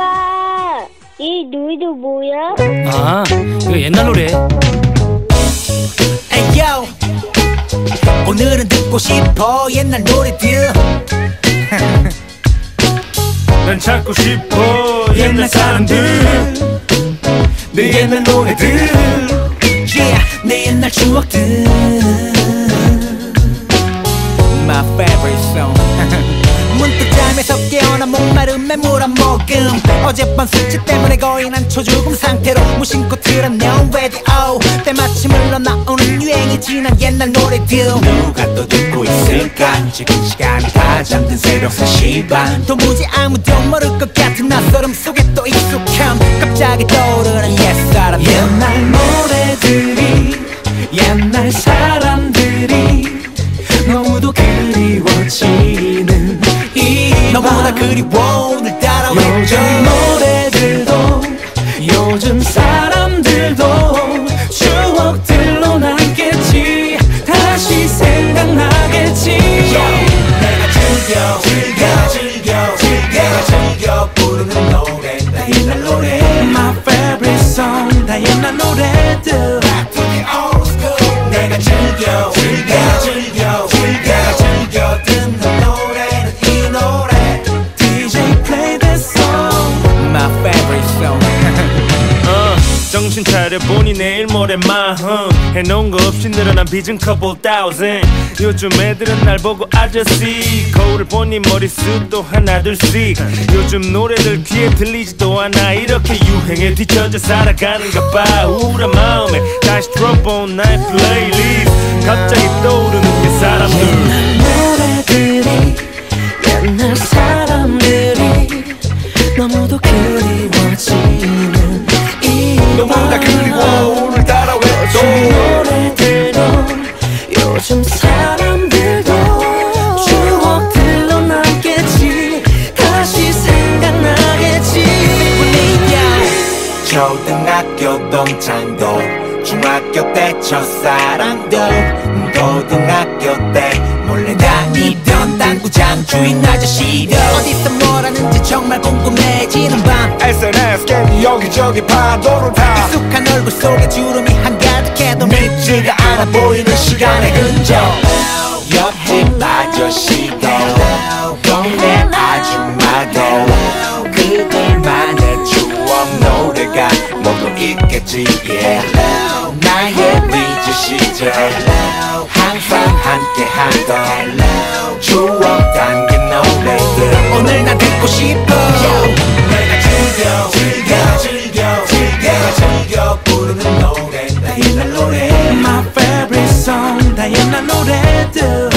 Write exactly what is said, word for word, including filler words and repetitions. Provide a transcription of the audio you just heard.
오빠, 이 노래도 뭐야? 아, 이거 옛날 노래. 에이요, 오늘은 듣고 싶어 옛날 노래들. 난 찾고 싶어 옛날 사람들, 내 옛날 노래들. Yeah, 내 옛날 추억들. My favorite song. 문득 잠에서 깨어나 목마름에 물 한 모금. 어젯밤 숙취 때문에 거의 난 초죽음 상태로 무심코 틀었냐 radio. 때마침 흘러나오는 유행이 지난 옛날 노래들. 누가 또 듣고 있을까? 지금 시간이 다 잠든 새벽 세 시 반. 도무지 아무도 모를 것 같은 낯설음 속에 또 익숙함. 갑자기 떠오르는 옛사람. 옛날 노래들이, 옛날 사람들이 너무도 그리워지는 이 너무나 그리워 오늘 따라와. 요즘 노래들도 요즘 사람들도 추억들로 남겠지. 다시 생각나겠지. 내가 즐겨 즐겨 즐겨 즐겨 즐겨 부르는 노래 나 옛날 노래. My favorite song, 다 옛날 노래들. Back to the old school. 내가 즐겨 즐겨 즐겨 즐겨 즐겨 듣는 노래는 이 노래. 디제이 play that song. My favorite song. 어, 정신 차려보니 내일 모레 마흔. 해놓은 거 없이 늘어난 빚은 couple thousand. 요즘 애들은 날 보고 아저씨, 거울을 보니 머리숱도 하나둘씩. 요즘 노래들 귀에 들리지도 않아. 이렇게 유행에 뒤처져 살아가는가 봐. 우울한 마음에 다시 drop on night playlist. 갑자기 떠오르는 게 사람들. 옛날 노래들이, 옛날 사람들이 너무도 그리워지는 이 너무나 그리워 오늘 따라와. 요즘 노래들도 요즘 사람들도 추억들로 남겠지. 다시 생각나겠지. 초등학교 동창도, 중학교 때 첫사랑도, 고등학교 때 몰래 다니던 당구장 주인 아저씨도 어디서 뭘 하는지 정말 궁금해지는 밤. 에스엔에스 게임 여기저기 파도를 타. 익숙한 얼굴 속에 주름이 한가득해도 믿지가 않아 보이는 시간의 흔적. 옆집 아저씨도 동네 아줌마도 그들만의 추억 노래가 모두 있겠지. yeah. 나의 리즈 시절 항상 함께하던 추억 담긴 노래들 오늘 난 듣고 싶어. 내가 즐겨 즐겨 즐겨 즐겨 즐겨 부르는 노래 나 옛날 노래. My favorite song, 다 옛날 노래들.